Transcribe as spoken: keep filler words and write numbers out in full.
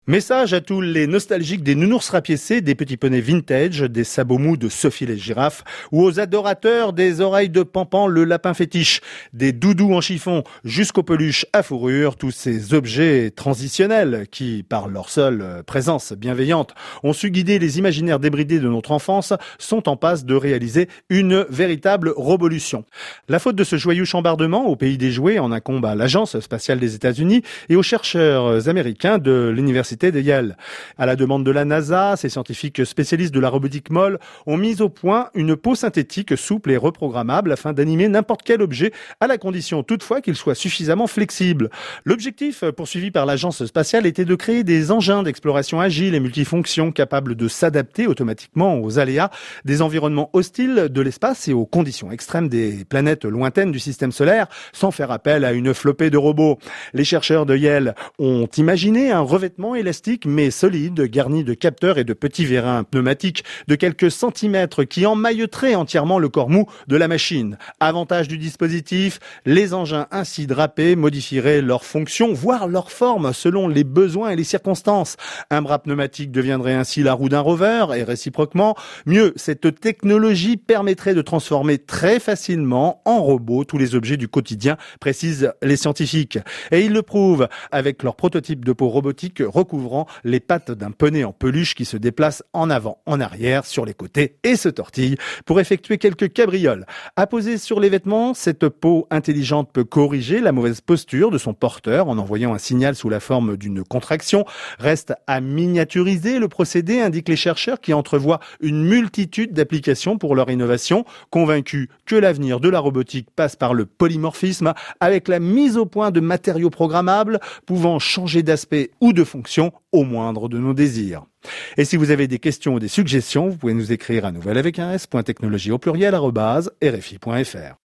Message à tous les nostalgiques des nounours rapiécés, des petits poneys vintage, des sabots mous de Sophie les girafes, ou aux adorateurs des oreilles de Pampan, le lapin fétiche, des doudous en chiffon jusqu'aux peluches à fourrure, tous ces objets transitionnels qui, par leur seule présence bienveillante, ont su guider les imaginaires débridés de notre enfance, sont en passe de réaliser une véritable révolution. La faute de ce joyeux chambardement au pays des jouets en incombe à l'Agence spatiale des États-Unis et aux chercheurs américains de l'université de Yale. À la demande de la NASA, ces scientifiques spécialistes de la robotique molle ont mis au point une peau synthétique souple et reprogrammable afin d'animer n'importe quel objet, à la condition toutefois qu'il soit suffisamment flexible. L'objectif poursuivi par l'agence spatiale était de créer des engins d'exploration agiles et multifonctions capables de s'adapter automatiquement aux aléas des environnements hostiles de l'espace et aux conditions extrêmes des planètes lointaines du système solaire, sans faire appel à une flopée de robots. Les chercheurs de Yale ont imaginé un revêtement élastique mais solide, garni de capteurs et de petits vérins pneumatiques de quelques centimètres qui emmailloteraient entièrement le corps mou de la machine. Avantage du dispositif, les engins ainsi drapés modifieraient leur fonction, voire leur forme selon les besoins et les circonstances. Un bras pneumatique deviendrait ainsi la roue d'un rover et réciproquement. Mieux, cette technologie permettrait de transformer très facilement en robot tous les objets du quotidien, précisent les scientifiques. Et ils le prouvent avec leur prototype de peau robotique recouvrant les pattes d'un poney en peluche qui se déplace en avant, en arrière, sur les côtés et se tortille pour effectuer quelques cabrioles. Apposée sur les vêtements, cette peau intelligente peut corriger la mauvaise posture de son porteur en envoyant un signal sous la forme d'une contraction. Reste à miniaturiser le procédé, indiquent les chercheurs qui entrevoient une multitude d'applications pour leur innovation, convaincus que l'avenir de la robotique passe par le polymorphisme avec la mise au point de matériaux programmables pouvant changer d'aspect ou de fonction au moindre de nos désirs. Et si vous avez des questions ou des suggestions, vous pouvez nous écrire à nouvelle avec un s, point technologie au pluriel, arobase, rfi point fr.